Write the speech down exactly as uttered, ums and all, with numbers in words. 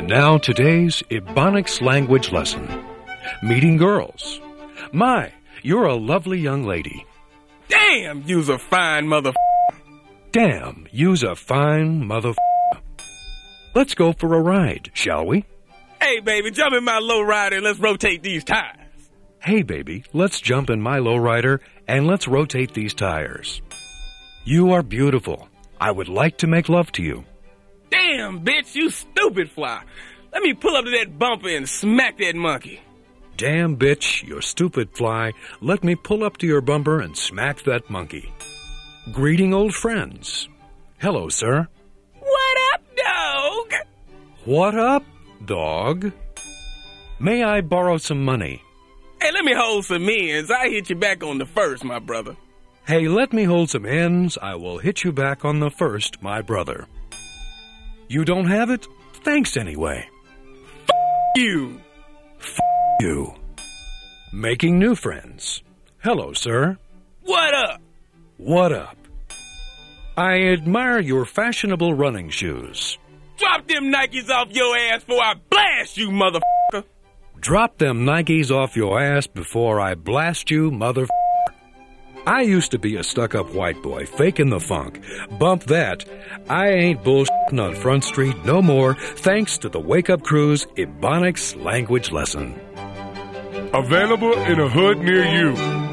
now today's Ebonics language lesson. Meeting girls. My, you're a lovely young lady. Damn, you's a fine mother. Damn, you's a fine mother. Let's go for a ride, shall we? Hey, baby, jump in my lowrider and let's rotate these tires. Hey, baby, let's jump in my lowrider and let's rotate these tires. You are beautiful. I would like to make love to you. Damn, bitch, you stupid fly. Let me pull up to that bumper and smack that monkey. Damn, bitch, you stupid fly. Let me pull up to your bumper and smack that monkey. Greeting old friends. Hello, sir. What up, dog? What up, dog? May I borrow some money? Hey, let me hold some ends. I hit you back on the first, my brother. Hey, let me hold some ends. I will hit you back on the first, my brother. You don't have it? Thanks anyway. F*** you. F*** you. Making new friends. Hello, sir. What up? What up? I admire your fashionable running shoes. Drop them Nikes off your ass before I blast you, motherfucker. Drop them Nikes off your ass before I blast you, motherfucker. I used to be a stuck-up white boy, faking the funk. Bump that. I ain't bullshitting on Front Street no more, thanks to the Wake Up Crew's Ebonics language lesson. Available in a hood near you.